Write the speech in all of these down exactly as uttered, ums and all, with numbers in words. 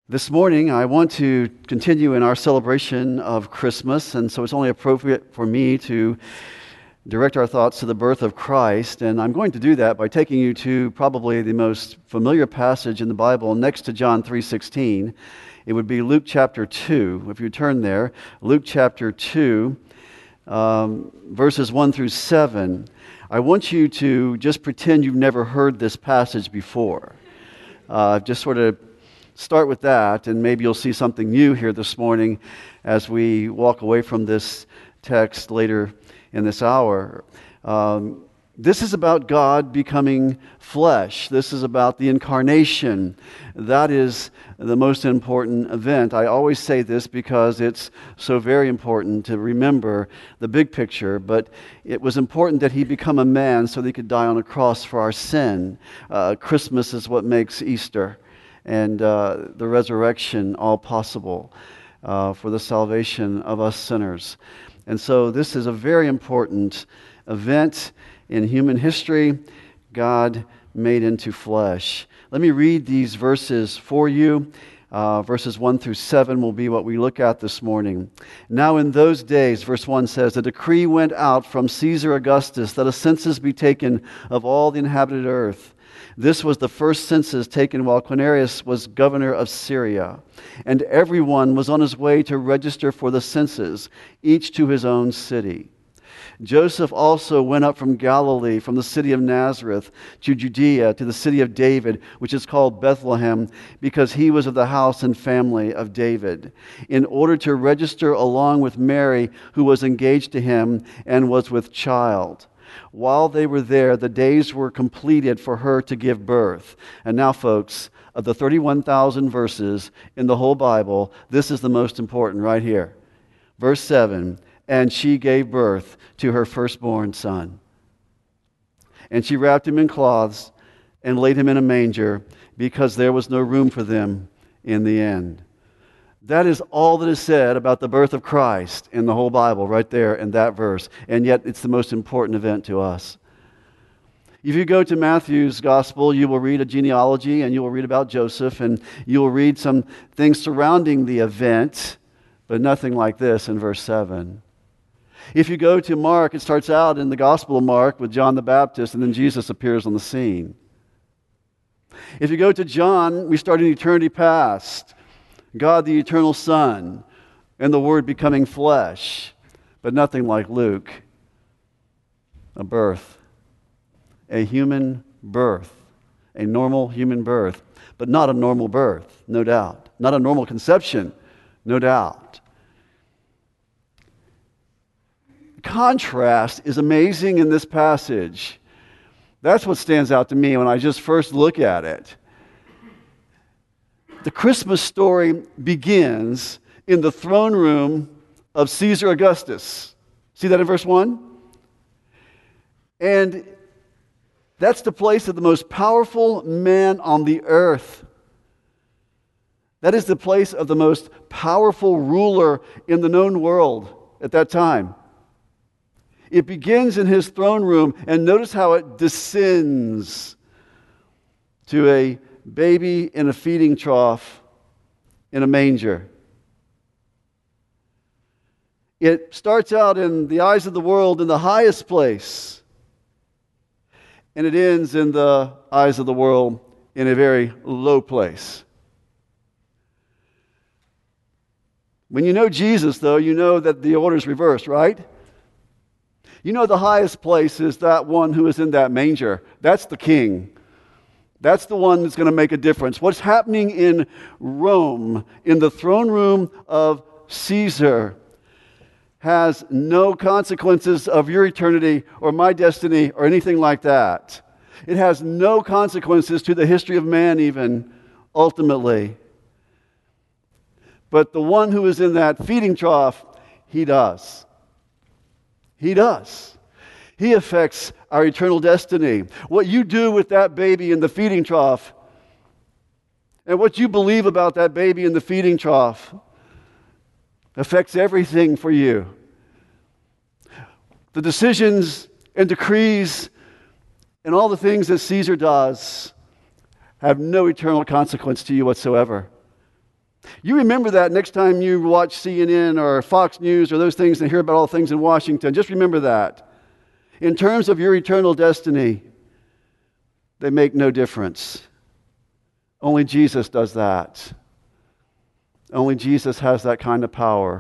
This morning, I want to continue in our celebration of Christmas, and so it's only appropriate for me to direct our thoughts to the birth of Christ, and I'm going to do that by taking you to probably the most familiar passage in the Bible next to John three sixteen. It would be Luke chapter two. If you turn there, Luke chapter two, um, verses one through seven. I want you to just pretend you've never heard this passage before. Uh, just sort of start with that, and maybe you'll see something new here this morning as we walk away from this text later in this hour. Um, this is about God becoming flesh. This is about the incarnation. That is the most important event. I always say this because it's so very important to remember the big picture, but it was important that he become a man so that he could die on a cross for our sin. Uh, Christmas is what makes Easter and uh, the resurrection all possible uh, for the salvation of us sinners. And so this is a very important event in human history, God made into flesh. Let me read these verses for you. Uh, verses one through seven will be what we look at this morning. Now in those days, verse one says, a decree went out from Caesar Augustus that a census be taken of all the inhabited earth. This was the first census taken while Quirinius was governor of Syria, and everyone was on his way to register for the census, each to his own city. Joseph also went up from Galilee, from the city of Nazareth, to Judea, to the city of David, which is called Bethlehem, because he was of the house and family of David, in order to register along with Mary, who was engaged to him and was with child. While they were there, the days were completed for her to give birth. And now, folks, of the thirty-one thousand verses in the whole Bible, this is the most important right here. Verse seven, and she gave birth to her firstborn son. And she wrapped him in cloths and laid him in a manger, because there was no room for them in the inn. That is all that is said about the birth of Christ in the whole Bible, right there in that verse. And yet it's the most important event to us. If you go to Matthew's gospel, you will read a genealogy and you will read about Joseph, and you will read some things surrounding the event, but nothing like this in verse seven. If you go to Mark, it starts out in the Gospel of Mark with John the Baptist, and then Jesus appears on the scene. If you go to John, we start in eternity past. God the eternal Son, and the Word becoming flesh, but nothing like Luke. A birth, a human birth, a normal human birth, but not a normal birth, no doubt. Not a normal conception, no doubt. Contrast is amazing in this passage. That's what stands out to me when I just first look at it. The Christmas story begins in the throne room of Caesar Augustus. See that in verse one? And that's the place of the most powerful man on the earth. That is the place of the most powerful ruler in the known world at that time. It begins in his throne room, and notice how it descends to a baby in a feeding trough in a manger. It starts out in the eyes of the world in the highest place, and it ends in the eyes of the world in a very low place. When you know Jesus, though, you know that the order is reversed, right? You know the highest place is that one who is in that manger. That's the king. That's the one that's going to make a difference. What's happening in Rome, in the throne room of Caesar, has no consequences of your eternity or my destiny or anything like that. It has no consequences to the history of man even, ultimately. But the one who is in that feeding trough, he does. He does. He affects our eternal destiny. What you do with that baby in the feeding trough, and what you believe about that baby in the feeding trough, affects everything for you. The decisions and decrees and all the things that Caesar does have no eternal consequence to you whatsoever. You remember that next time you watch C N N or Fox News or those things and hear about all the things in Washington. Just remember that. In terms of your eternal destiny, they make no difference. Only Jesus does that. Only Jesus has that kind of power.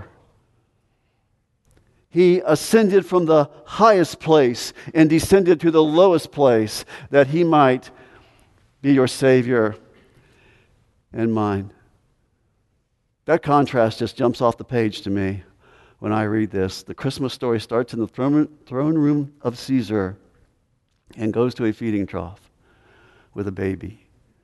He ascended from the highest place and descended to the lowest place that he might be your Savior and mine. That contrast just jumps off the page to me when I read this. The Christmas story starts in the throne throne room of Caesar and goes to a feeding trough with a baby.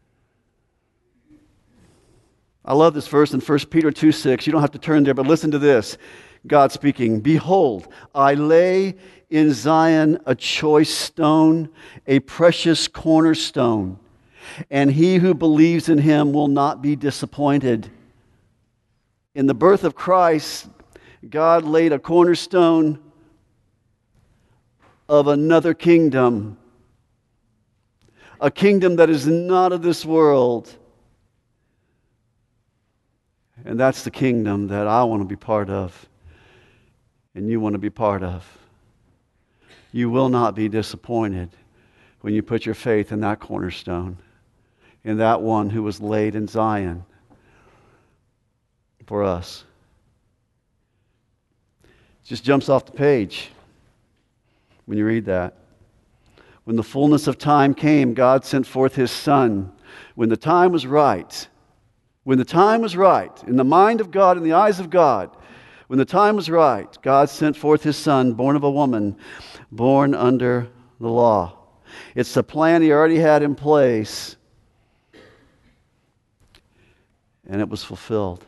I love this verse in First Peter two six. You don't have to turn there, but listen to this. God speaking, "Behold, I lay in Zion a choice stone, a precious cornerstone, and he who believes in him will not be disappointed." In the birth of Christ, God laid a cornerstone of another kingdom, a kingdom that is not of this world. And that's the kingdom that I want to be part of, and you want to be part of. You will not be disappointed when you put your faith in that cornerstone, in that one who was laid in Zion for us. It just jumps off the page when you read that. When the fullness of time came, God sent forth his Son. When the time was right, when the time was right, in the mind of God, in the eyes of God, when the time was right, God sent forth his Son, born of a woman, born under the law. It's the plan he already had in place, and it was fulfilled.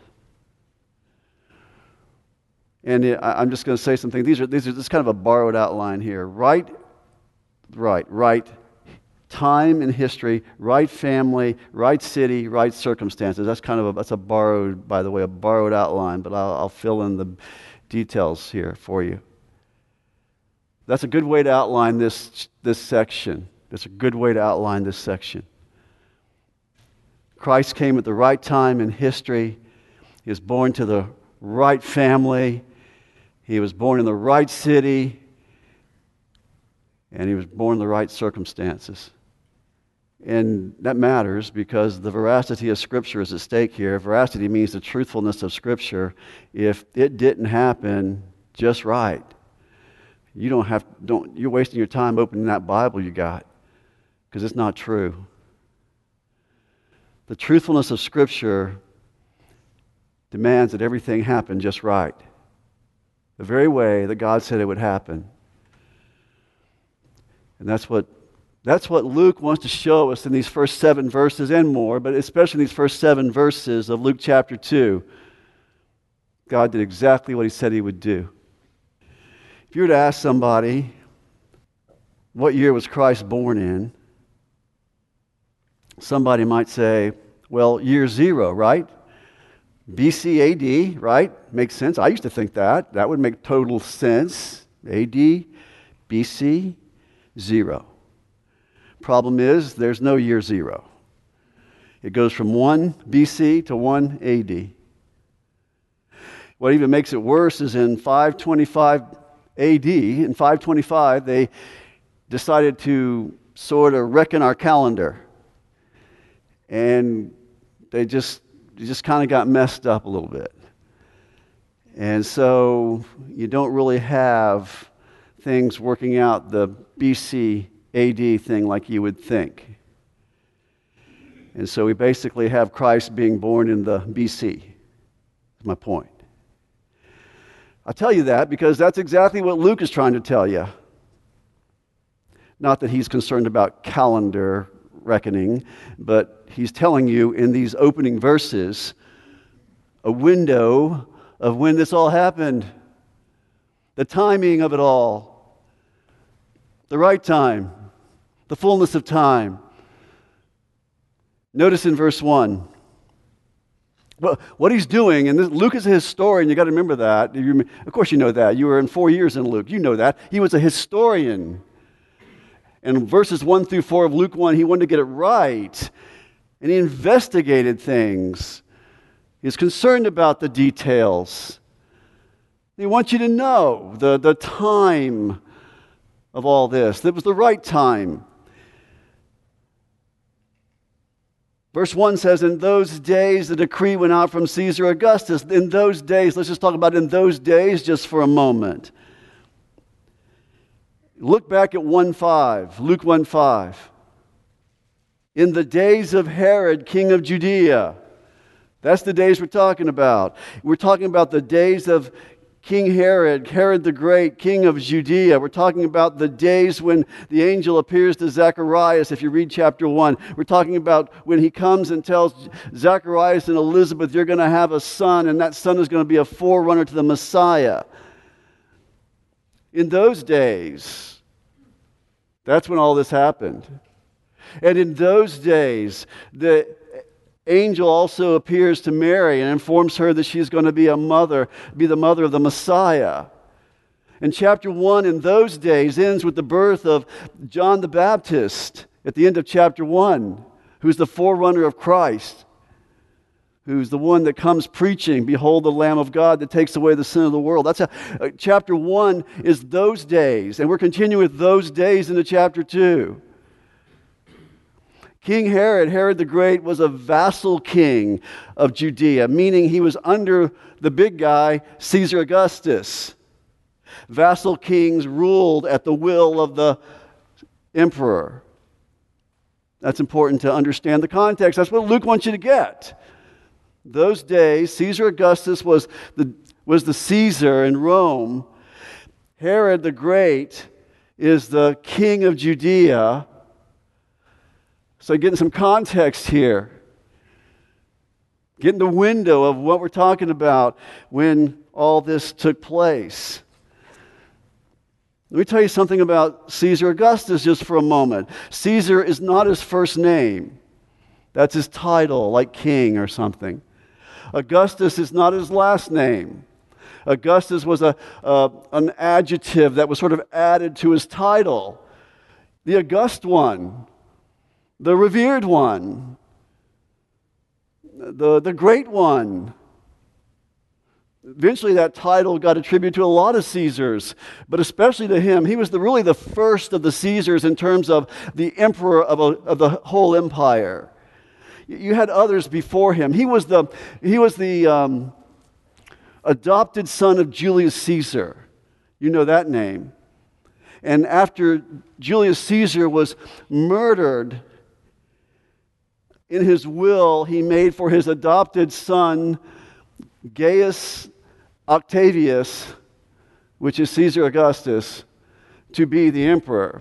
And it, I'm just going to say something. These are these are just kind of a borrowed outline here. Right, right, right. Time in history, right family, right city, right circumstances. That's kind of a, that's a borrowed, by the way, a borrowed outline. But I'll, I'll fill in the details here for you. That's a good way to outline this this section. That's a good way to outline this section. Christ came at the right time in history. He was born to the right family. He was born in the right city, and he was born in the right circumstances. And that matters because the veracity of Scripture is at stake here. Veracity means the truthfulness of Scripture. If it didn't happen just right, you don't have don't you're wasting your time opening that Bible you got, because it's not true. The truthfulness of Scripture demands that everything happen just right, the very way that God said it would happen. And that's what that's what Luke wants to show us in these first seven verses and more, but especially in these first seven verses of Luke chapter two. God did exactly what he said he would do. If you were to ask somebody, what year was Christ born in? Somebody might say, well, year zero, right? B C A D, right? Makes sense. I used to think that. That would make total sense. A D, B C, zero. Problem is, there's no year zero. It goes from one B C to one A D. What even makes it worse is in five twenty-five A D, in five twenty-five, they decided to sort of reckon our calendar. And they just, they just kind of got messed up a little bit. And so you don't really have things working out the B C A D thing like you would think. And so we basically have Christ being born in the B C. That's my point. I tell you that because that's exactly what Luke is trying to tell you. Not that he's concerned about calendar reckoning, but he's telling you in these opening verses a window of when this all happened, the timing of it all, the right time, the fullness of time. Notice in verse one, well, what he's doing, and this, Luke is a historian, you got to remember that. You, of course you know that. You were in four years in Luke. You know that. He was a historian. And verses one through four of Luke one, he wanted to get it right. And he investigated things. He's concerned about the details. He wants you to know the, the time of all this. That was the right time. Verse one says, in those days the decree went out from Caesar Augustus. In those days, let's just talk about in those days just for a moment. Look back at one five, Luke one five. In the days of Herod, king of Judea. That's the days we're talking about. We're talking about the days of King Herod, Herod the Great, king of Judea. We're talking about the days when the angel appears to Zacharias, if you read chapter one. We're talking about when he comes and tells Zacharias and Elizabeth, you're going to have a son, and that son is going to be a forerunner to the Messiah. In those days, that's when all this happened. And in those days, the angel also appears to Mary and informs her that she's going to be a mother, be the mother of the Messiah. And chapter one in those days ends with the birth of John the Baptist at the end of chapter one, who's the forerunner of Christ, who's the one that comes preaching, behold the Lamb of God that takes away the sin of the world. That's a, uh, chapter one is those days, and we're continuing with those days into chapter two. King Herod, Herod the Great, was a vassal king of Judea, meaning he was under the big guy, Caesar Augustus. Vassal kings ruled at the will of the emperor. That's important to understand the context. That's what Luke wants you to get. Those days, Caesar Augustus was the, was the Caesar in Rome. Herod the Great is the king of Judea. So getting some context here. Getting the window of what we're talking about when all this took place. Let me tell you something about Caesar Augustus just for a moment. Caesar is not his first name. That's his title, like king or something. Augustus is not his last name. Augustus was a, a an adjective that was sort of added to his title. The august one. The revered one, the, the great one. Eventually that title got attributed to a lot of Caesars, but especially to him. He was the, really the first of the Caesars in terms of the emperor of, a, of the whole empire. You had others before him. He was the, he was the um, adopted son of Julius Caesar. You know that name. And after Julius Caesar was murdered, in his will, he made for his adopted son, Gaius Octavius, which is Caesar Augustus, to be the emperor.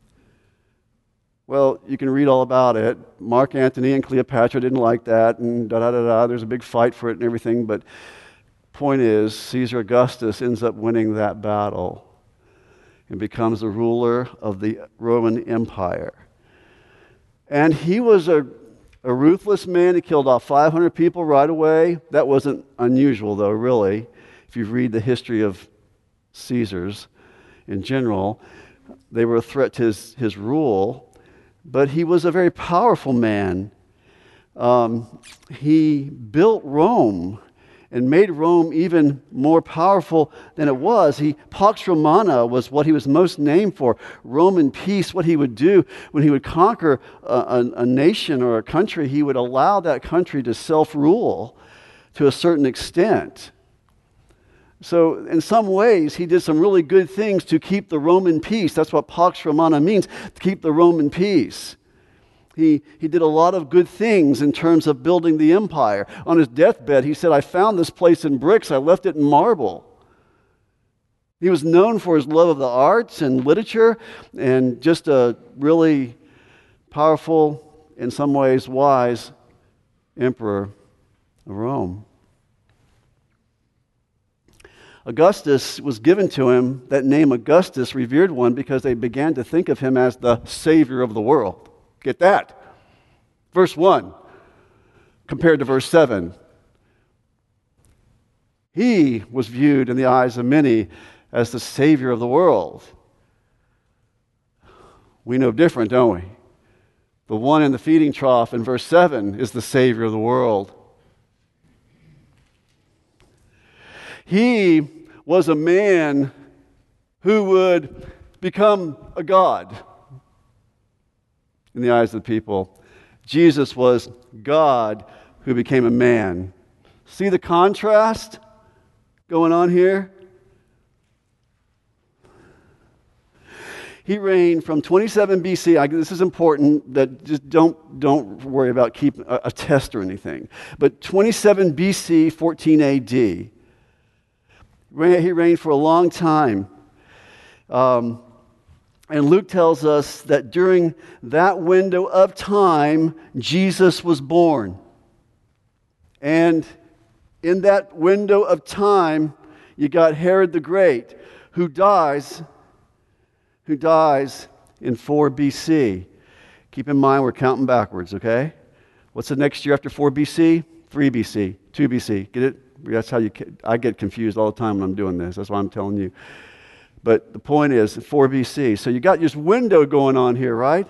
Well, you can read all about it. Mark Antony and Cleopatra didn't like that, and da-da-da-da. There's a big fight for it and everything, but point is, Caesar Augustus ends up winning that battle and becomes the ruler of the Roman Empire. And he was a A ruthless man. He killed off five hundred people right away. That wasn't unusual, though, really. If you read the history of Caesars in general, they were a threat to his, his rule. But he was a very powerful man. Um, he built Rome and made Rome even more powerful than it was. He, Pax Romana was what he was most named for. Roman peace, what he would do when he would conquer a, a, a nation or a country, he would allow that country to self-rule to a certain extent. So in some ways, he did some really good things to keep the Roman peace. That's what Pax Romana means, to keep the Roman peace. He, he did a lot of good things in terms of building the empire. On his deathbed, he said, I found this place in bricks. I left it in marble. He was known for his love of the arts and literature and just a really powerful, in some ways wise, emperor of Rome. Augustus was given to him, that name Augustus, revered one, because they began to think of him as the savior of the world. Get that. Verse one compared to verse seven. He was viewed in the eyes of many as the savior of the world. We know different, don't we? The one in the feeding trough in verse seven is the savior of the world. He was a man who would become a god in the eyes of the people. Jesus was God who became a man. See the contrast going on here? He reigned from twenty-seven B C. I, this is important, that just don't, don't worry about keeping a, a test or anything. But twenty-seven B C, fourteen A D. He reigned for a long time. Um, and Luke tells us that during that window of time, Jesus was born. And in that window of time, you got Herod the Great, who dies who dies in four B C. Keep in mind, we're counting backwards, okay? What's the next year after four B C? three B C, two B C. Get it? That's how you, I get confused all the time when I'm doing this. That's why I'm telling you. But the point is, four B C. So you got this window going on here, right?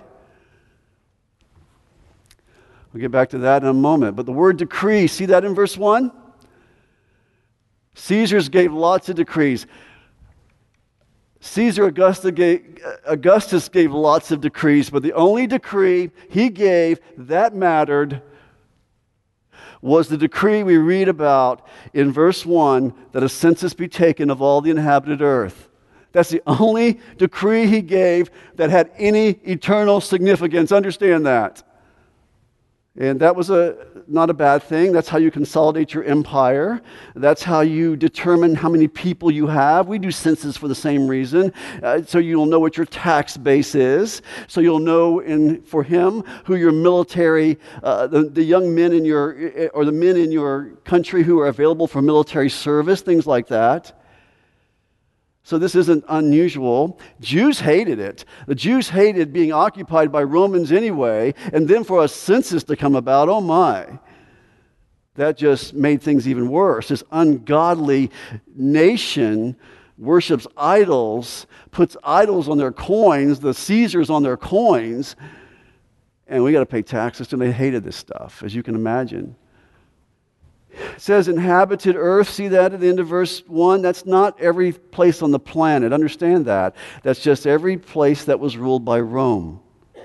We'll get back to that in a moment. But the word decree, see that in verse one? Caesars gave lots of decrees. Caesar Augustus gave, Augustus gave lots of decrees, but the only decree he gave that mattered was the decree we read about in verse one, that a census be taken of all the inhabited earth. That's the only decree he gave that had any eternal significance. Understand that. And that was a not a bad thing. That's how you consolidate your empire. That's how you determine how many people you have. We do census for the same reason, uh, so you'll know what your tax base is. So you'll know, in for him, who your military, uh, the, the young men in your, or the men in your country who are available for military service, things like that. So this isn't unusual. Jews hated it. The Jews hated being occupied by Romans anyway, and then for a census to come about, oh my. That just made things even worse. This ungodly nation worships idols, puts idols on their coins, the Caesars on their coins, and we got to pay taxes, and they hated this stuff, as you can imagine. It says inhabited earth. See that at the end of verse one? That's not every place on the planet. Understand that. That's just every place that was ruled by Rome.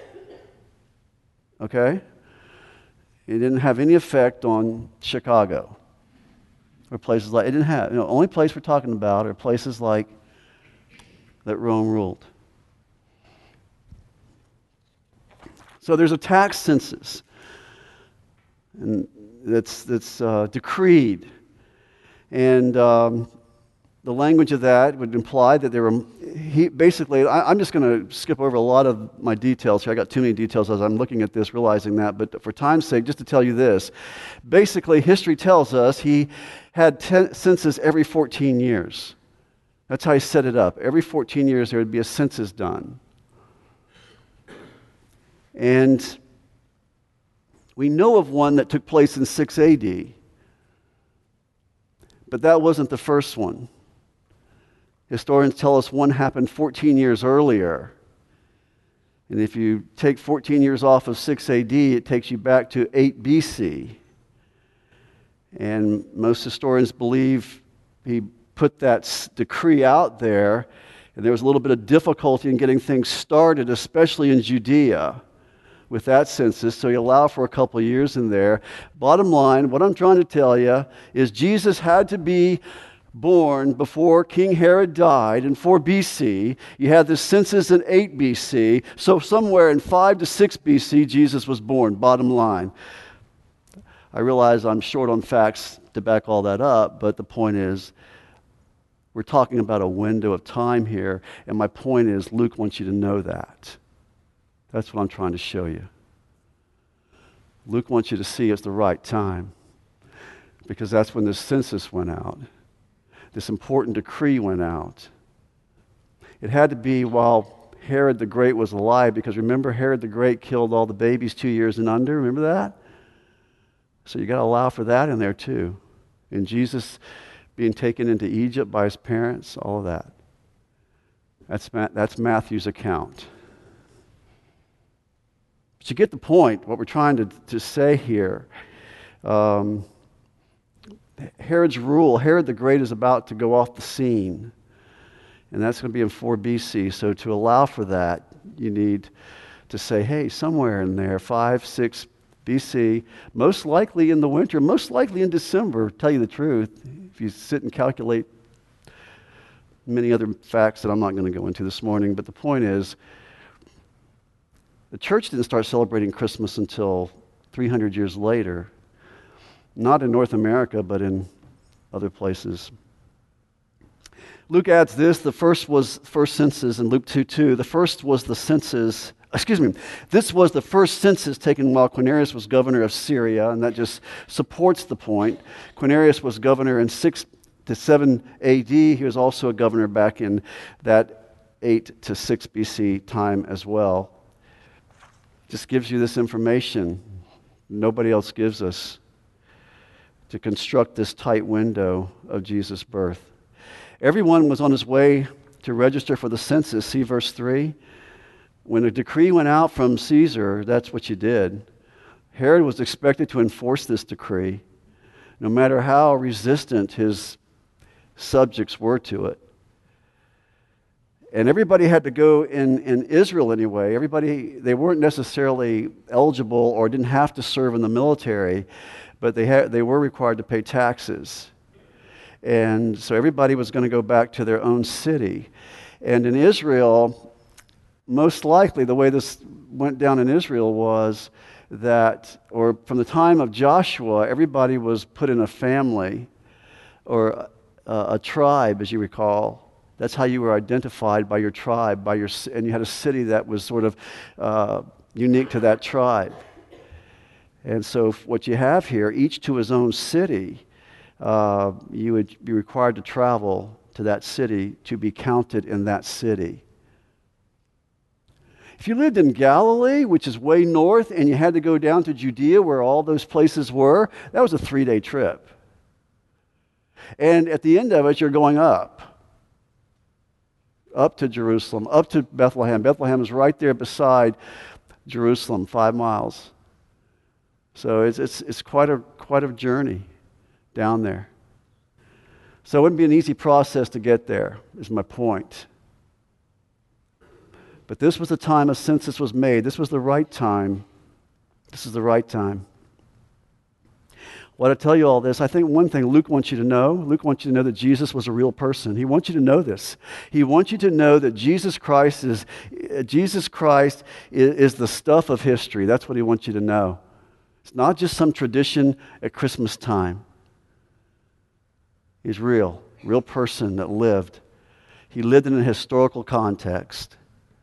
Okay? It didn't have any effect on Chicago or places like it didn't have. You know, only place we're talking about are places like that Rome ruled. So there's a tax census. And that's that's uh, decreed, and um, the language of that would imply that there were. He basically, I, I'm just going to skip over a lot of my details here. I got too many details as I'm looking at this, realizing that. But for time's sake, just to tell you this, basically, history tells us he had ten census every fourteen years. That's how he set it up. Every fourteen years, there would be a census done, and we know of one that took place in six A D, but that wasn't the first one. Historians tell us one happened fourteen years earlier. And if you take fourteen years off of six A D, it takes you back to eight B C. And most historians believe he put that decree out there, and there was a little bit of difficulty in getting things started, especially in Judea, with that census, so you allow for a couple of years in there. Bottom line, what I'm trying to tell you is Jesus had to be born before King Herod died in four B C. You had the census in eight B C, so somewhere in five to six B C, Jesus was born, bottom line. I realize I'm short on facts to back all that up, but the point is, we're talking about a window of time here, and my point is, Luke wants you to know that. That's what I'm trying to show you. Luke wants you to see it's the right time, because that's when the census went out. This important decree went out. It had to be while Herod the Great was alive, because remember, Herod the Great killed all the babies two years and under. Remember that? So you got to allow for that in there too. And Jesus being taken into Egypt by his parents, all of that. That's, that's Matthew's account. But you get the point, what we're trying to, to say here. Um, Herod's rule, Herod the Great is about to go off the scene. And that's going to be in four B C. So to allow for that, you need to say, hey, somewhere in there, five, six B C, most likely in the winter, most likely in December, tell you the truth, if you sit and calculate many other facts that I'm not going to go into this morning. But the point is, the church didn't start celebrating Christmas until three hundred years later, not in North America, but in other places. Luke adds this, the first was first census in Luke two two. The first was the census, excuse me, this was the first census taken while Quirinius was governor of Syria, and that just supports the point. Quirinius was governor in six to seven A D. He was also a governor back in that eight to six B C time as well. Just gives you this information nobody else gives us to construct this tight window of Jesus' birth. Everyone was on his way to register for the census. See verse three. When a decree went out from Caesar, that's what you did. Herod was expected to enforce this decree, no matter how resistant his subjects were to it. And everybody had to go in, in Israel anyway. Everybody, they weren't necessarily eligible or didn't have to serve in the military, but they had, they were required to pay taxes. And so everybody was going to go back to their own city. And in Israel, most likely the way this went down in Israel was that, or from the time of Joshua, everybody was put in a family or a, a tribe, as you recall. That's how you were identified, by your tribe, by your, and you had a city that was sort of uh, unique to that tribe. And so what you have here, each to his own city, uh, you would be required to travel to that city to be counted in that city. If you lived in Galilee, which is way north, and you had to go down to Judea where all those places were, that was a three-day trip. And at the end of it, you're going up. Up to Jerusalem, up to Bethlehem. Bethlehem is right there beside Jerusalem, five miles. So it's it's it's quite a quite a journey down there. So it wouldn't be an easy process to get there, is my point. But this was the time a census was made. This was the right time. This is the right time. Why do I tell you all this? I think one thing Luke wants you to know, Luke wants you to know that Jesus was a real person. He wants you to know this. He wants you to know that Jesus Christ is Jesus Christ is, is the stuff of history. That's what he wants you to know. It's not just some tradition at Christmas time. He's real, real person that lived. He lived in a historical context.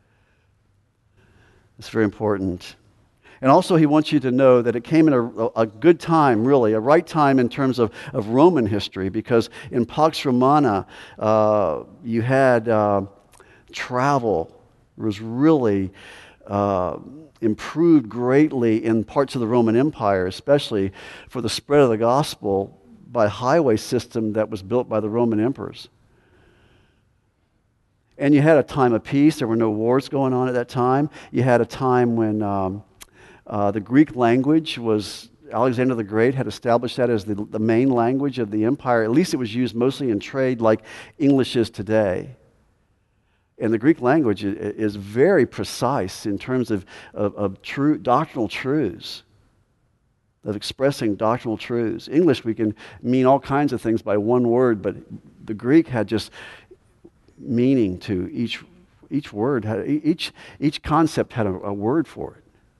It's very important. And also he wants you to know that it came in a, a good time, really, a right time in terms of, of Roman history, because in Pax Romana, uh, you had uh, travel was really uh, improved greatly in parts of the Roman Empire, especially for the spread of the gospel by highway system that was built by the Roman emperors. And you had a time of peace. There were no wars going on at that time. You had a time when um, uh, the Greek language was, Alexander the Great had established that as the, the main language of the empire. At least it was used mostly in trade like English is today. And the Greek language is very precise in terms of, of, of true doctrinal truths, of expressing doctrinal truths. English, we can mean all kinds of things by one word, but the Greek had just meaning to each each word. Had, each, each concept had a, a word for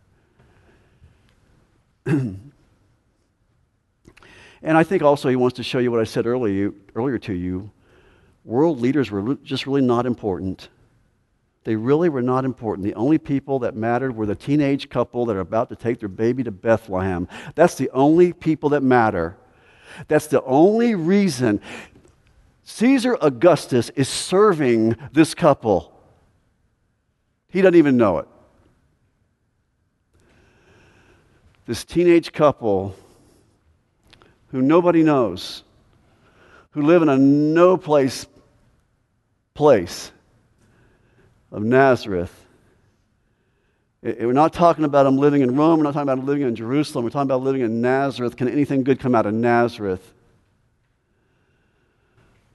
it. And I think also he wants to show you what I said earlier, earlier to you. World leaders were just really not important. They really were not important. The only people that mattered were the teenage couple that are about to take their baby to Bethlehem. That's the only people that matter. That's the only reason Caesar Augustus is serving this couple. He doesn't even know it. This teenage couple who nobody knows, who live in a no-place place of Nazareth. We're not talking about them living in Rome. We're not talking about them living in Jerusalem. We're talking about living in Nazareth. Can anything good come out of Nazareth?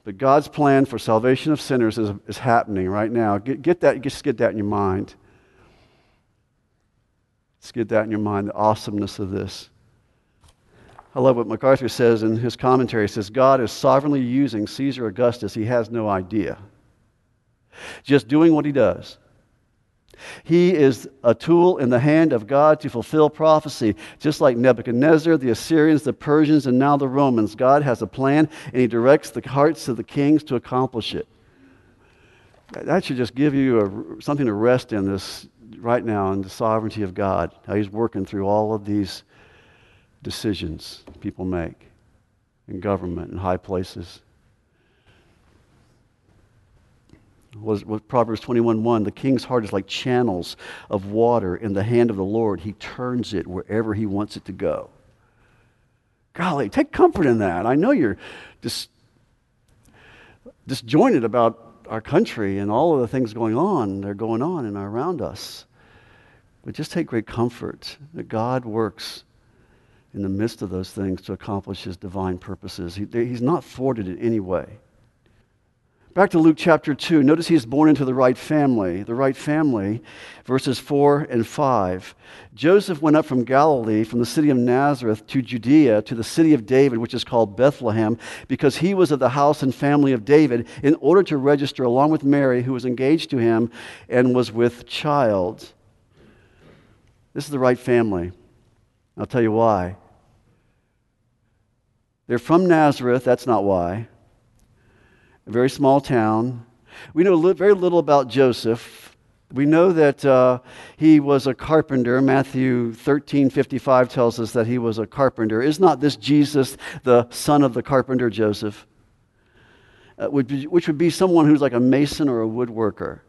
But God's plan for salvation of sinners is, is happening right now. Get, get that, just get that in your mind. Just get that in your mind, the awesomeness of this. I love what MacArthur says in his commentary. He says, God is sovereignly using Caesar Augustus. He has no idea. Just doing what he does. He is a tool in the hand of God to fulfill prophecy. Just like Nebuchadnezzar, the Assyrians, the Persians, and now the Romans. God has a plan, and he directs the hearts of the kings to accomplish it. That should just give you a, something to rest in this right now, in the sovereignty of God. How he's working through all of these decisions people make in government and high places. Was, was Proverbs twenty-one one, the king's heart is like channels of water in the hand of the Lord. He turns it wherever he wants it to go. Golly, take comfort in that. I know you're dis, disjointed about our country and all of the things going on, they're going on and around us. But just take great comfort that God works in the midst of those things to accomplish his divine purposes. He, he's not thwarted in any way. Back to Luke chapter two. Notice he is born into the right family. The right family, verses four and five. Joseph went up from Galilee, from the city of Nazareth to Judea, to the city of David, which is called Bethlehem, because he was of the house and family of David, in order to register along with Mary, who was engaged to him and was with child. This is the right family. I'll tell you why. They're from Nazareth. That's not why. A very small town. We know li- very little about Joseph. We know that uh, he was a carpenter. Matthew thirteen fifty-five tells us that he was a carpenter. Is not this Jesus, the son of the carpenter Joseph? Uh, which, which would be someone who's like a mason or a woodworker.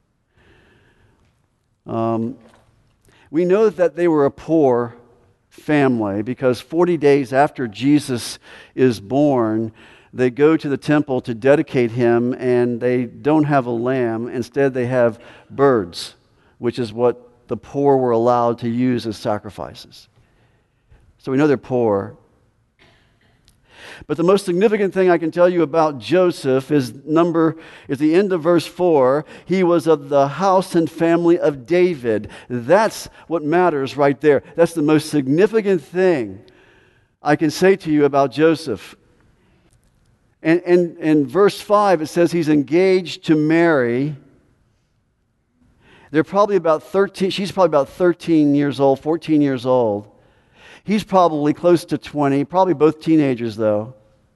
Um, we know that they were a poor family because forty days after Jesus is born, they go to the temple to dedicate him, and they don't have a lamb. Instead, they have birds, which is what the poor were allowed to use as sacrifices. So we know they're poor. But the most significant thing I can tell you about Joseph is number is the end of verse four. He was of the house and family of David. That's what matters right there. That's the most significant thing I can say to you about Joseph. And in, in verse five, it says he's engaged to Mary. They're probably about thirteen, she's probably about thirteen years old, fourteen years old. He's probably close to twenty, probably both teenagers though.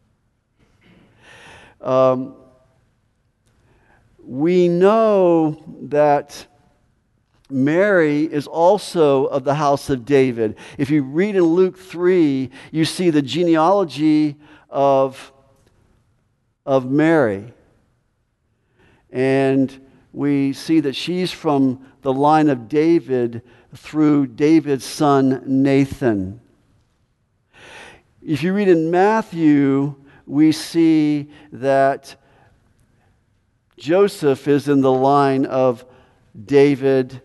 Um, we know that Mary is also of the house of David. If you read in Luke three, you see the genealogy of of Mary. And we see that she's from the line of David through David's son Nathan. If you read in Matthew, we see that Joseph is in the line of David,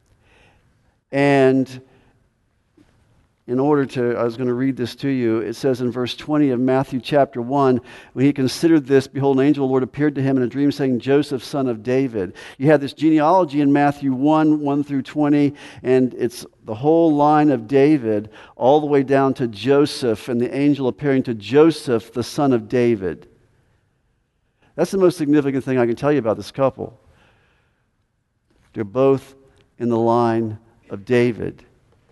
and in order to, I was going to read this to you. It says in verse twenty of Matthew chapter one, when he considered this, behold, an angel of the Lord appeared to him in a dream, saying, Joseph, son of David. You have this genealogy in Matthew one, one through twenty, and it's the whole line of David, all the way down to Joseph, and the angel appearing to Joseph, the son of David. That's the most significant thing I can tell you about this couple. They're both in the line of David.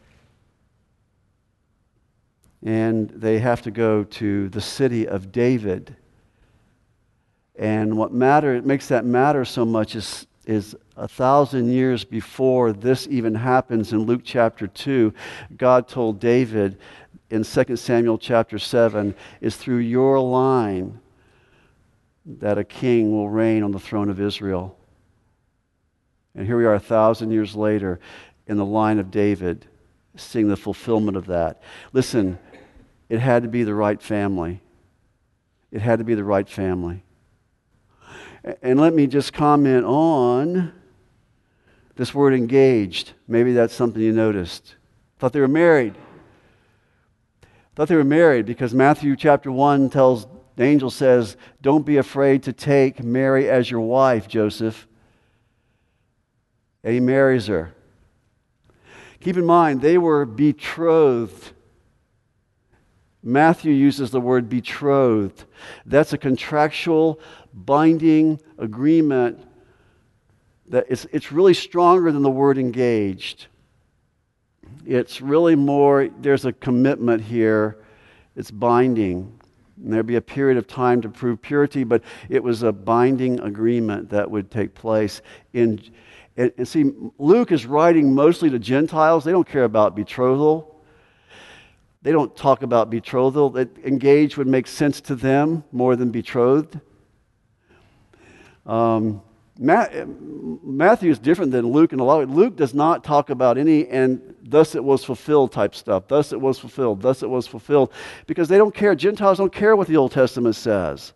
And they have to go to the city of David. And what matter, it makes that matter so much is, is a thousand years before this even happens in Luke chapter two, God told David in Second Samuel chapter seven, is through your line that a king will reign on the throne of Israel. And here we are a thousand years later in the line of David, seeing the fulfillment of that. Listen, it had to be the right family. It had to be the right family. And let me just comment on this word engaged. Maybe that's something you noticed. Thought they were married. Thought they were married because Matthew chapter one tells The angel says, don't be afraid to take Mary as your wife, Joseph. And he marries her. Keep in mind, they were betrothed. Matthew uses the word betrothed. That's a contractual, binding agreement that it's, it's really stronger than the word engaged. It's really more, there's a commitment here. It's binding. And there'd be a period of time to prove purity, but it was a binding agreement that would take place. In, and, and see, Luke is writing mostly to Gentiles. They don't care about betrothal. They don't talk about betrothal. That engaged would make sense to them more than betrothed. Um, Matthew is different than Luke in a lot of ways. Luke does not talk about any, and thus it was fulfilled type stuff. Thus it was fulfilled. Thus it was fulfilled. Because they don't care. Gentiles don't care what the Old Testament says.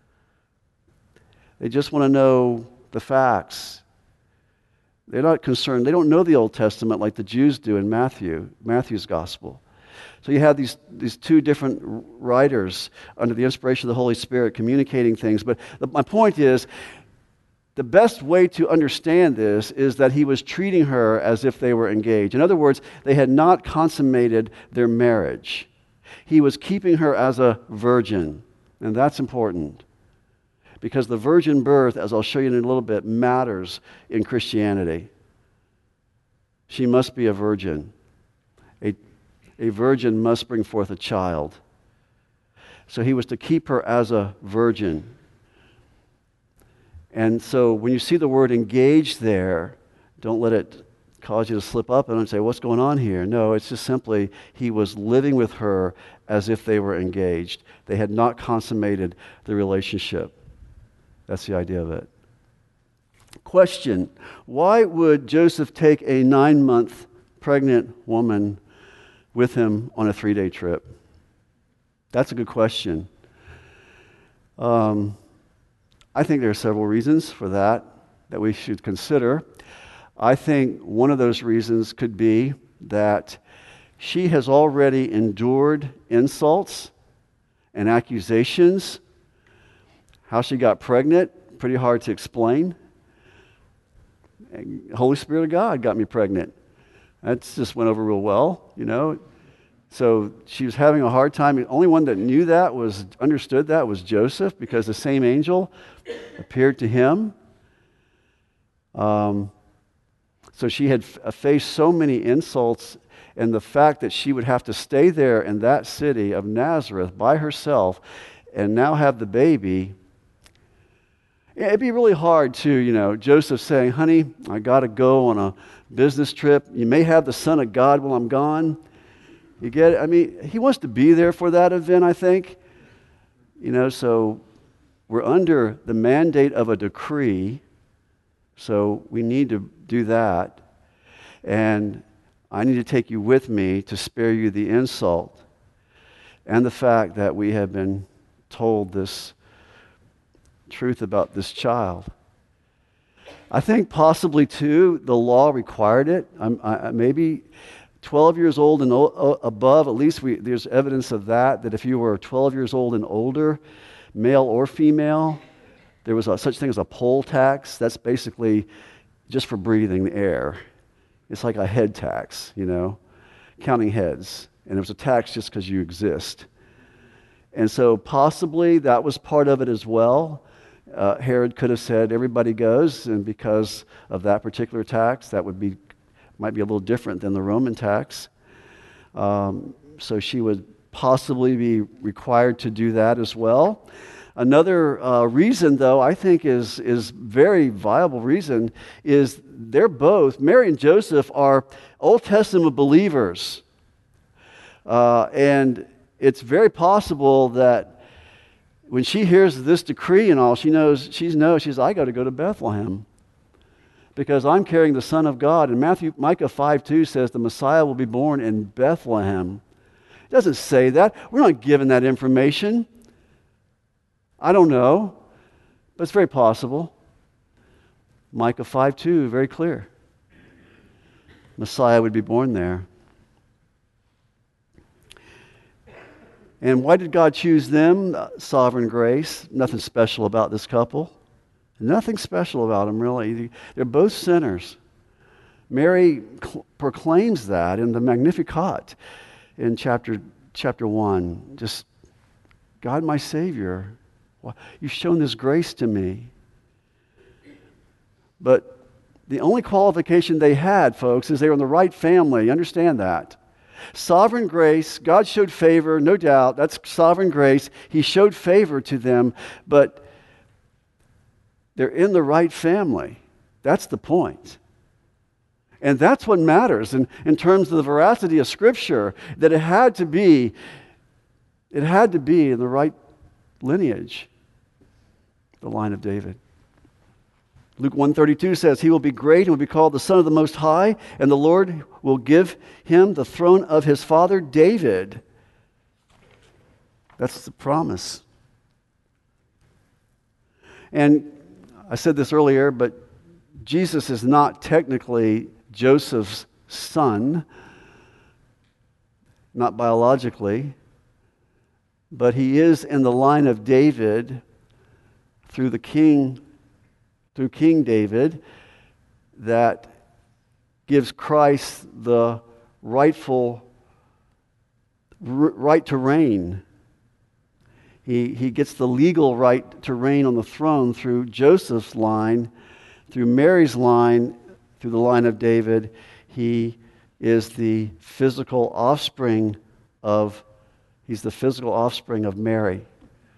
They just want to know the facts. They're not concerned. They don't know the Old Testament like the Jews do in Matthew, Matthew's gospel. So you have these, these two different writers under the inspiration of the Holy Spirit communicating things. But the, my point is, the best way to understand this is that he was treating her as if they were engaged. In other words, they had not consummated their marriage. He was keeping her as a virgin, and that's important. Because the virgin birth, as I'll show you in a little bit, matters in Christianity. She must be a virgin. A, a virgin must bring forth a child. So he was to keep her as a virgin. And so when you see the word engaged there, don't let it cause you to slip up and say, what's going on here? No, it's just simply he was living with her as if they were engaged. They had not consummated the relationship. That's the idea of it. Question: why would Joseph take a nine-month pregnant woman with him on a three-day trip? That's a good question. Um... I think there are several reasons for that that we should consider. I think one of those reasons could be that she has already endured insults and accusations. How she got pregnant, pretty hard to explain. Holy Spirit of God got me pregnant. That just went over real well, you know. So she was having a hard time. The only one that knew that, was understood that, was Joseph, because the same angel appeared to him. Um, so she had f- faced so many insults, and the fact that she would have to stay there in that city of Nazareth by herself and now have the baby, it'd be really hard to, you know, Joseph saying, honey, I got to go on a business trip. You may have the Son of God while I'm gone. You get it? I mean, he wants to be there for that event, I think. You know, so we're under the mandate of a decree, so we need to do that. And I need to take you with me to spare you the insult and the fact that we have been told this truth about this child. I think possibly, too, the law required it. I'm, I, maybe... twelve years old and o- above, at least we, there's evidence of that, that if you were twelve years old and older, male or female, there was a, such thing as a poll tax. That's basically just for breathing the air. It's like a head tax, you know, counting heads. And it was a tax just because you exist. And so possibly that was part of it as well. Uh, Herod could have said everybody goes, and because of that particular tax, that would be might be a little different than the Roman tax. Um, so she would possibly be required to do that as well. Another uh, reason, though, I think is, is very viable reason, is they're both, Mary and Joseph are Old Testament believers. Uh, and it's very possible that when she hears this decree and all, she knows, she knows, she's, I got to go to Bethlehem, because I'm carrying the Son of God. And Matthew, Micah five two says the Messiah will be born in Bethlehem. It doesn't say that. We're not given that information. I don't know, but it's very possible. Micah five two, very clear. Messiah would be born there. And why did God choose them? Uh, sovereign grace. Nothing special about this couple. Nothing special about them, really. They're both sinners. Mary cl- proclaims that in the Magnificat in chapter, chapter one. Just, God, my Savior, you've shown this grace to me. But the only qualification they had, folks, is they were in the right family. You understand that? Sovereign grace, God showed favor, no doubt. That's sovereign grace. He showed favor to them, but they're in the right family. That's the point. And that's what matters in, in terms of the veracity of Scripture, that it had to be, it had to be in the right lineage, the line of David. Luke one thirty-two says, he will be great and will be called the Son of the Most High, and the Lord will give him the throne of his father David. That's the promise. And I said this earlier, but Jesus is not technically Joseph's son, not biologically, but he is in the line of David through the king through King David, that gives Christ the rightful r- right to reign. He, he gets the legal right to reign on the throne through Joseph's line, through Mary's line, through the line of David. He is the physical offspring of, he's the physical offspring of Mary.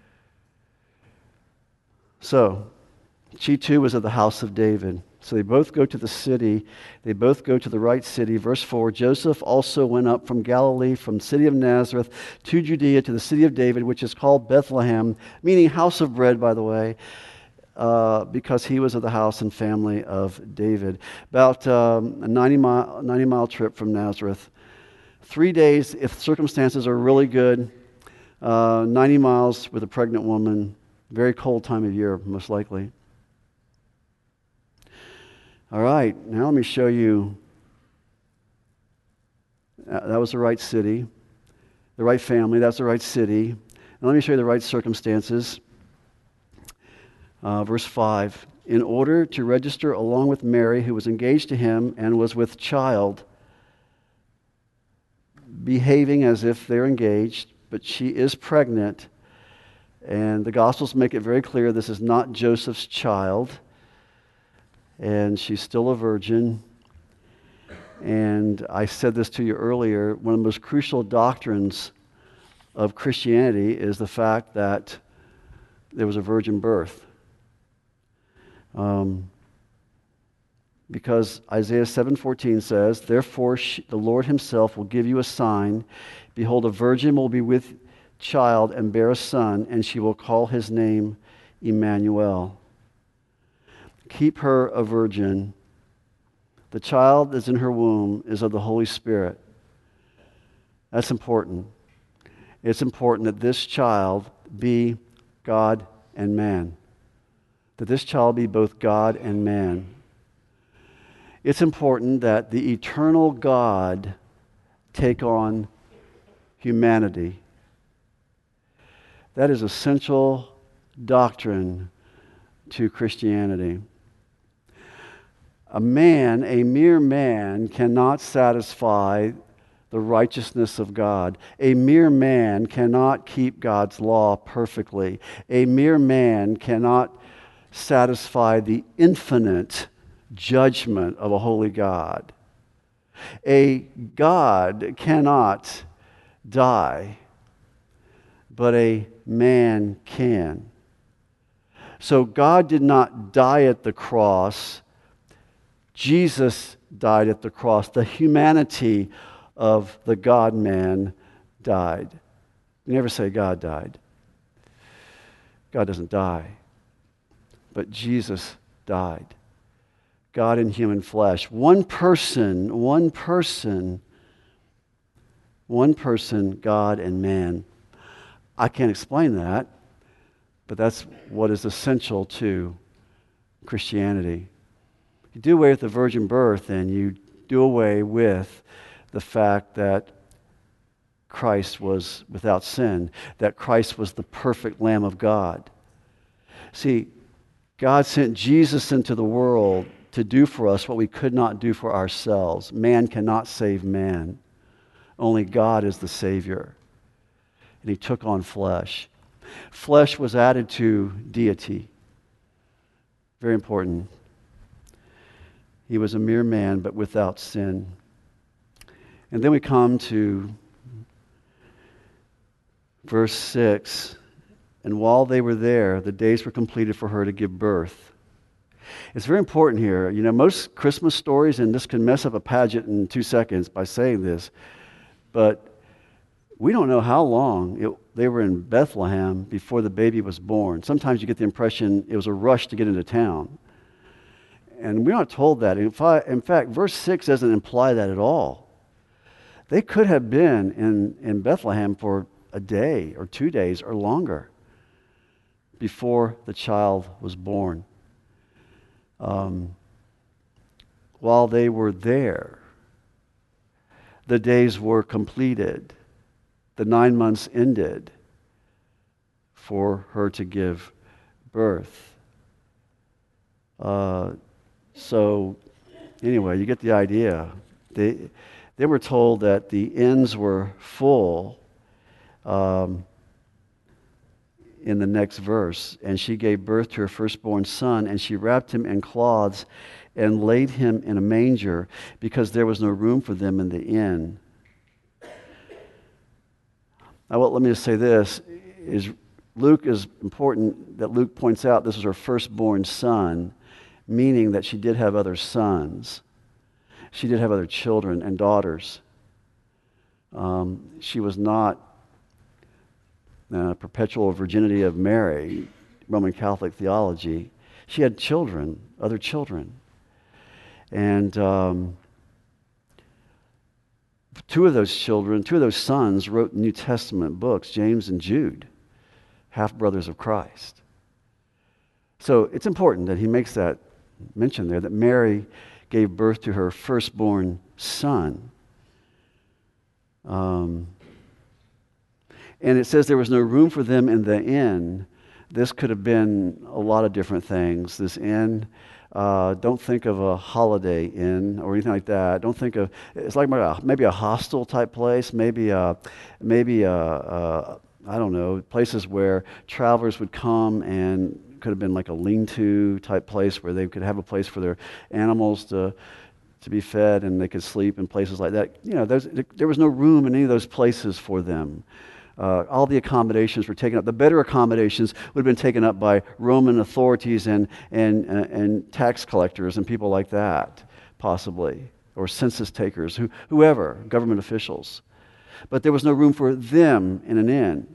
So, she too was of the house of David. So they both go to the city. They both go to the right city. Verse four, Joseph also went up from Galilee, from the city of Nazareth to Judea, to the city of David, which is called Bethlehem, meaning house of bread, by the way, uh, because he was of the house and family of David. About um, a ninety mile, ninety mile trip from Nazareth. Three days, if circumstances are really good, uh, ninety miles with a pregnant woman, very cold time of year, most likely. All right, now let me show you. Uh, that was the right city, the right family, that's the right city. And let me show you the right circumstances. Uh, verse five, in order to register along with Mary, who was engaged to him and was with child, behaving as if they're engaged, but she is pregnant. And the Gospels make it very clear this is not Joseph's child. And she's still a virgin. And I said this to you earlier, one of the most crucial doctrines of Christianity is the fact that there was a virgin birth. Um, because Isaiah seven fourteen says, therefore she, the Lord himself will give you a sign. Behold, a virgin will be with child and bear a son, and she will call his name Emmanuel. Keep her a virgin. The child that's in her womb is of the Holy Spirit. That's important. It's important that this child be God and man. That this child be both God and man. It's important that the eternal God take on humanity. That is essential doctrine to Christianity. A man, a mere man, cannot satisfy the righteousness of God. A mere man cannot keep God's law perfectly. A mere man cannot satisfy the infinite judgment of a holy God. A God cannot die, but a man can. So God did not die at the cross. Jesus died at the cross. The humanity of the God-man died. You never say God died. God doesn't die. But Jesus died. God in human flesh. One person, one person, one person, God and man. I can't explain that, but that's what is essential to Christianity. You do away with the virgin birth, and you do away with the fact that Christ was without sin, that Christ was the perfect Lamb of God. See, God sent Jesus into the world to do for us what we could not do for ourselves. Man cannot save man. Only God is the Savior. And he took on flesh. Flesh was added to deity. Very important. He was a mere man, but without sin. And then we come to verse six. And while they were there, the days were completed for her to give birth. It's very important here. You know, most Christmas stories, and this can mess up a pageant in two seconds by saying this, but we don't know how long it, they were in Bethlehem before the baby was born. Sometimes you get the impression it was a rush to get into town. And we're not told that. In fact, in fact, verse six doesn't imply that at all. They could have been in, in Bethlehem for a day or two days or longer before the child was born. Um, while they were there, the days were completed. The nine months ended for her to give birth. Uh, so, anyway, you get the idea. They, they were told that the inns were full um, in the next verse. And she gave birth to her firstborn son, and she wrapped him in cloths and laid him in a manger because there was no room for them in the inn. Now, well, let me just say this, is Luke is important that Luke points out this was her firstborn son, meaning that she did have other sons. She did have other children and daughters. Um, she was not uh, perpetual virginity of Mary, Roman Catholic theology. She had children, other children. And um, two of those children, two of those sons wrote New Testament books, James and Jude, half-brothers of Christ. So it's important that he makes that mention there, that Mary gave birth to her firstborn son. Um, and it says there was no room for them in the inn. This could have been a lot of different things. This inn, uh, don't think of a Holiday Inn or anything like that. Don't think of, it's like maybe a hostel type place, maybe a, maybe a, a I don't know, places where travelers would come, and could have been like a lean-to type place where they could have a place for their animals to to be fed, and they could sleep in places like that. You know, there was no room in any of those places for them. Uh, all the accommodations were taken up. The better accommodations would have been taken up by Roman authorities and and uh, and tax collectors and people like that, possibly, or census takers, who, whoever, government officials. But there was no room for them in an inn.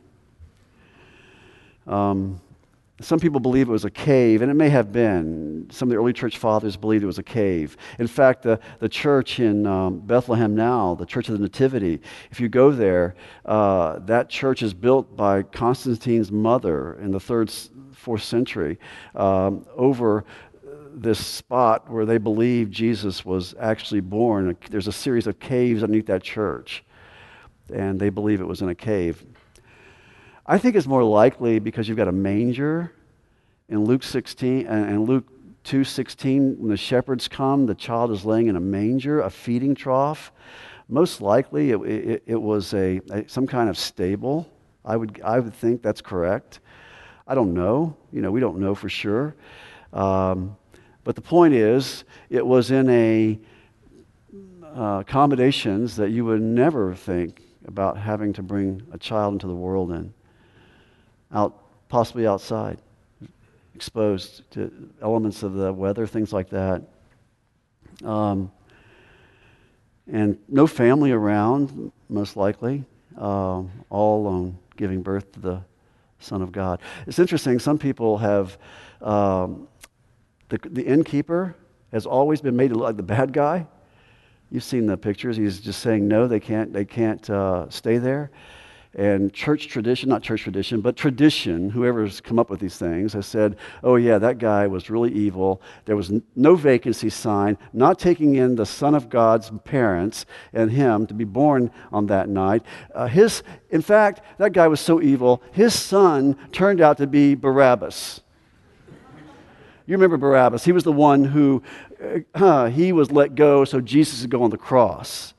Um, some people believe it was a cave, and it may have been. Some of the early church fathers believed it was a cave. In fact, the, the church in um, Bethlehem now, the Church of the Nativity, if you go there, uh, that church is built by Constantine's mother in the third, fourth century um, over this spot where they believe Jesus was actually born. There's a series of caves underneath that church, and they believe it was in a cave. I think it's more likely because you've got a manger in Luke sixteen and Luke two sixteen. When the shepherds come, the child is laying in a manger, a feeding trough. Most likely, it, it, it was a, a some kind of stable. I would I would think that's correct. I don't know. You know, we don't know for sure. Um, but the point is, it was in a uh, accommodations that you would never think about having to bring a child into the world in. Out, possibly outside, exposed to elements of the weather, things like that. Um, and no family around, most likely, uh, all alone, giving birth to the Son of God. It's interesting, some people have, um, the, the innkeeper has always been made to look like the bad guy. You've seen the pictures. He's just saying, no, they can't, they can't uh, stay there. And church tradition, not church tradition, but tradition, whoever's come up with these things, has said, oh yeah, that guy was really evil. There was no vacancy sign, not taking in the Son of God's parents and him to be born on that night. Uh, his, in fact, that guy was so evil, his son turned out to be Barabbas. You remember Barabbas. He was the one who, uh, he was let go so Jesus could go on the cross.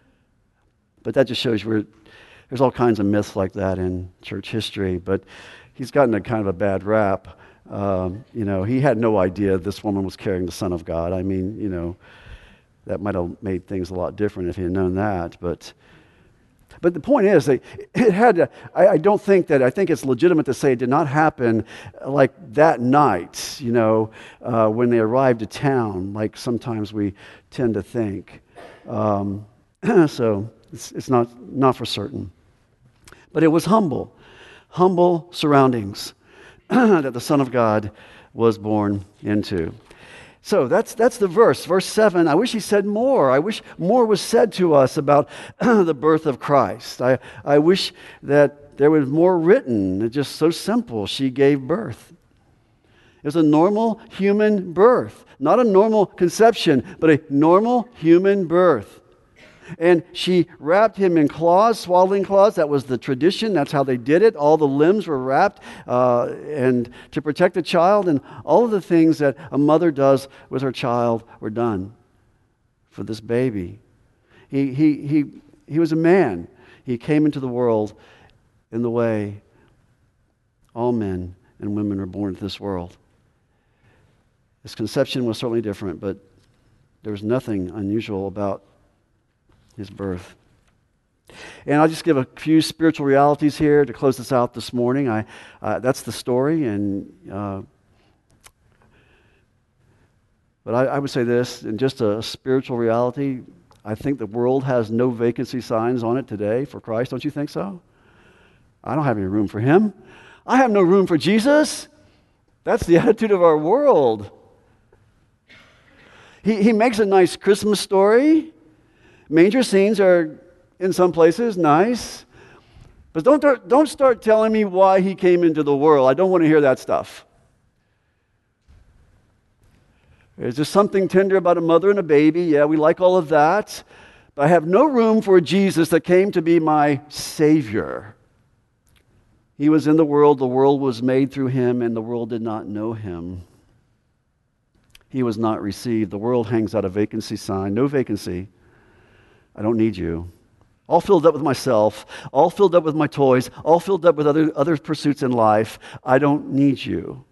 But that just shows you where there's all kinds of myths like that in church history, but he's gotten a kind of a bad rap. Um, you know, he had no idea this woman was carrying the Son of God. I mean, you know, that might have made things a lot different if he had known that. But, but the point is, that it had. To, I, I don't think that. I think it's legitimate to say it did not happen like that night. You know, uh, when they arrived to town, like sometimes we tend to think. Um, so it's, it's not not for certain. But it was humble, humble surroundings that the Son of God was born into. So that's that's the verse. Verse seven, I wish he said more. I wish more was said to us about the birth of Christ. I, I wish that there was more written. It's just so simple. She gave birth. It was a normal human birth. Not a normal conception, but a normal human birth. And she wrapped him in cloths, swaddling cloths. That was the tradition. That's how they did it. All the limbs were wrapped uh, and to protect the child. And all of the things that a mother does with her child were done for this baby. He, he, he, he was a man. He came into the world in the way all men and women are born into this world. His conception was certainly different, but there was nothing unusual about his birth. And I'll just give a few spiritual realities here to close this out this morning. I uh, that's the story, and uh, but I, I would say this, in just a spiritual reality, I think the world has no vacancy signs on it today for Christ. Don't you think so? I don't have any room for him. I have no room for Jesus. That's the attitude of our world. He he makes a nice Christmas story. Manger scenes are, in some places, nice. But don't, don't start telling me why he came into the world. I don't want to hear that stuff. There's just something tender about a mother and a baby. Yeah, we like all of that. But I have no room for Jesus that came to be my Savior. He was in the world. The world was made through him, and the world did not know him. He was not received. The world hangs out a vacancy sign. No vacancy. I don't need you. All filled up with myself, all filled up with my toys, all filled up with other, other pursuits in life. I don't need you.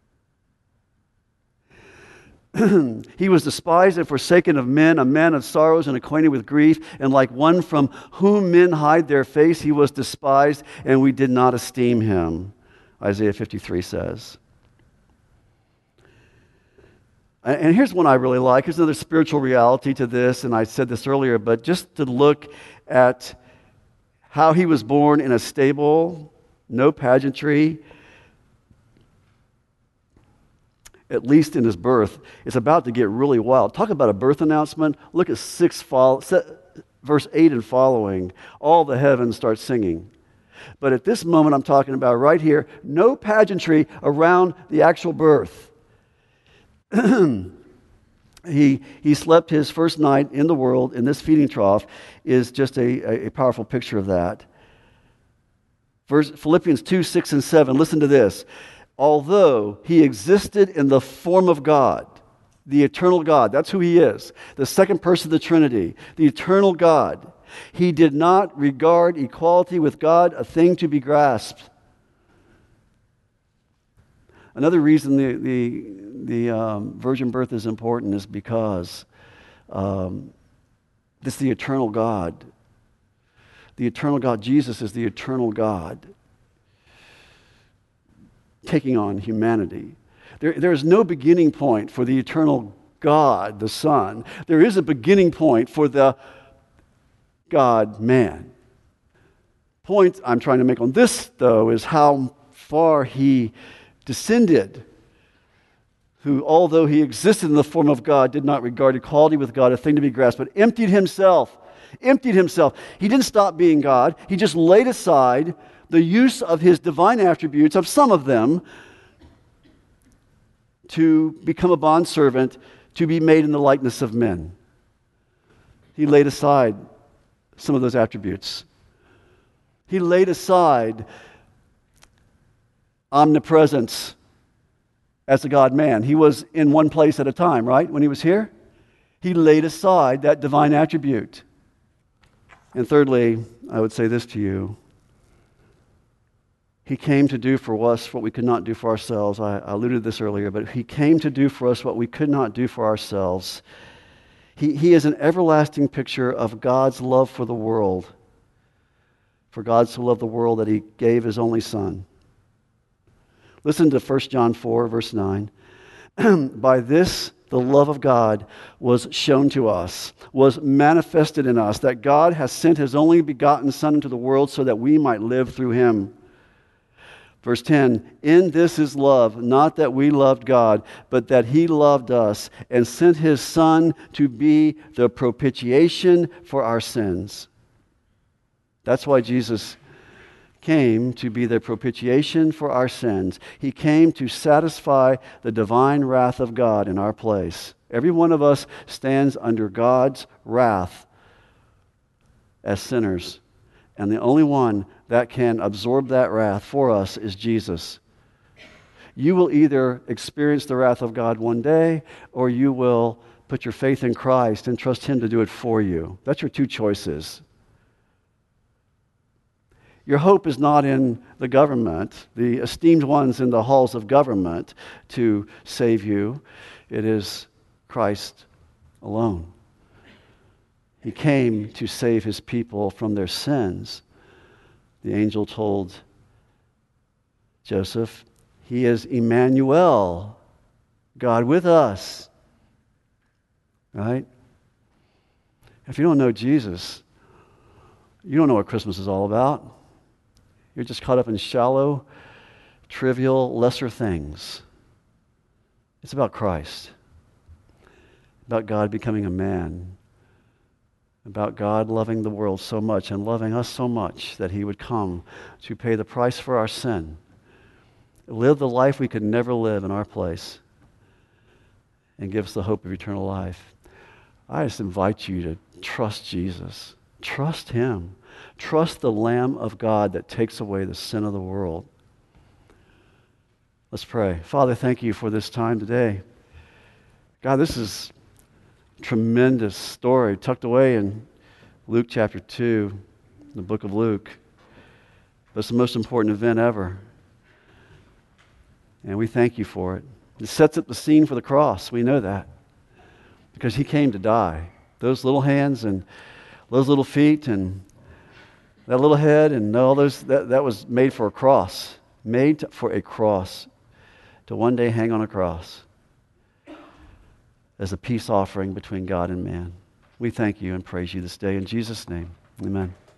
He was despised and forsaken of men, a man of sorrows and acquainted with grief, and like one from whom men hide their face, he was despised, and we did not esteem him, Isaiah fifty-three says. And here's one I really like. Here's another spiritual reality to this, and I said this earlier, but just to look at how he was born in a stable, no pageantry, at least in his birth, it's about to get really wild. Talk about a birth announcement. Look at six follow, verse eight and following. All the heavens start singing. But at this moment I'm talking about right here, no pageantry around the actual birth. he he slept his first night in the world in this feeding trough is just a, a powerful picture of that. Verse, Philippians two, six, and seven. Listen to this. Although he existed in the form of God, the eternal God, that's who he is, the second person of the Trinity, the eternal God, he did not regard equality with God a thing to be grasped. Another reason the the, the um, virgin birth is important is because um, this is the eternal God. The eternal God, Jesus is the eternal God taking on humanity. There, there is no beginning point for the eternal God, the Son. There is a beginning point for the God-man. Point I'm trying to make on this, though, is how far he descended, who, although he existed in the form of God, did not regard equality with God a thing to be grasped, but emptied himself. emptied himself. He didn't stop being God. He just laid aside the use of his divine attributes, of some of them, to become a bondservant, to be made in the likeness of men. He laid aside some of those attributes. He laid aside omnipresence as a God-man. He was in one place at a time, right? When he was here, he laid aside that divine attribute. And thirdly, I would say this to you. He came to do for us what we could not do for ourselves. I, I alluded to this earlier, but he came to do for us what we could not do for ourselves. He, he is an everlasting picture of God's love for the world. For God so loved the world that he gave his only Son. Listen to First John four, verse nine. By this, the love of God was shown to us, was manifested in us, that God has sent his only begotten Son into the world so that we might live through him. Verse ten, in this is love, not that we loved God, but that he loved us and sent his Son to be the propitiation for our sins. That's why Jesus came, to be the propitiation for our sins. He came to satisfy the divine wrath of God in our place. Every one of us stands under God's wrath as sinners. And the only one that can absorb that wrath for us is Jesus. You will either experience the wrath of God one day, or you will put your faith in Christ and trust him to do it for you. That's your two choices. Your hope is not in the government, the esteemed ones in the halls of government to save you. It is Christ alone. He came to save his people from their sins. The angel told Joseph, he is Emmanuel, God with us. Right? If you don't know Jesus, you don't know what Christmas is all about. You're just caught up in shallow, trivial, lesser things. It's about Christ, about God becoming a man, about God loving the world so much and loving us so much that he would come to pay the price for our sin, live the life we could never live in our place, and give us the hope of eternal life. I just invite you to trust Jesus. Trust him. Trust the Lamb of God that takes away the sin of the world. Let's pray. Father, thank you for this time today. God, this is a tremendous story tucked away in Luke chapter two, the book of Luke. But it's the most important event ever. And we thank you for it. It sets up the scene for the cross. We know that. Because he came to die. Those little hands and those little feet and that little head and all those, that, that was made for a cross. Made for a cross. To one day hang on a cross. As a peace offering between God and man. We thank you and praise you this day in Jesus' name. Amen.